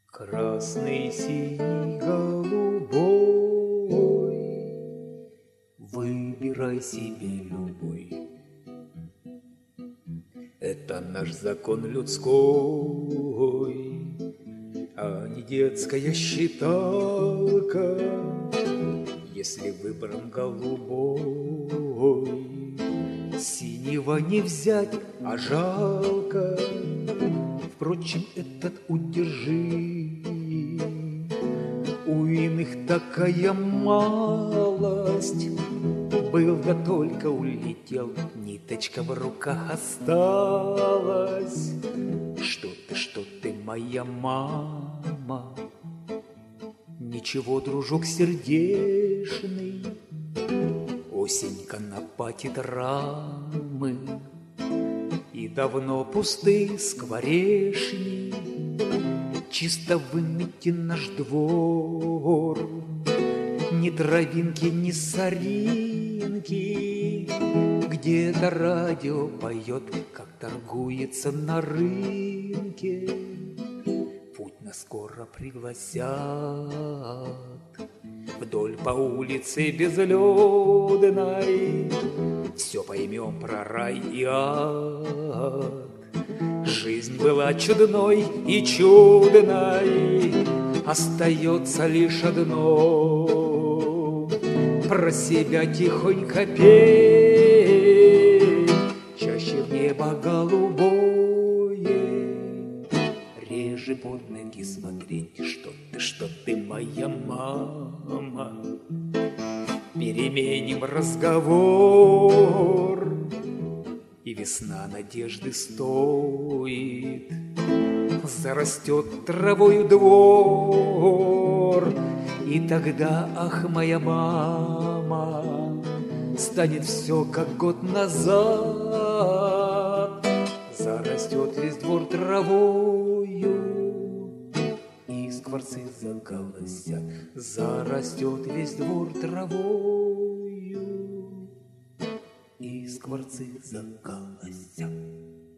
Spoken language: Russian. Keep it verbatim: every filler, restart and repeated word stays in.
Красный, синий, голубой, выбирай себе любой. Это наш закон людской, а не детская считалка. Если выбран голубой, синего не взять, а жалко. Впрочем, этот удержи, у иных такая малость. Был да только улетел, ниточка в руках осталась. Что ты, что ты, моя мама? Ничего, дружок сердечный, осень конопатит рамы, и давно пусты скворечни. Чисто выметен наш двор, ни травинки, ни соринки. Где-то радио поет, как торгуется на рынке. Путь нас скоро пригласят вдоль по улице безлюдной. Все поймем про рай и ад. Жизнь была чудной и чудной, остается лишь одно — про себя тихонько петь. Чаще в небо голубое, реже под ноги смотреть. Что ты, что ты, моя мама? Переменим разговор, и весна надежды стоит. Зарастет травою двор, и тогда, ах, моя мама, станет все, как год назад. Зарастет весь двор травою, и скворцы заколосят. Зарастет весь двор травою, и скворцы заколосят.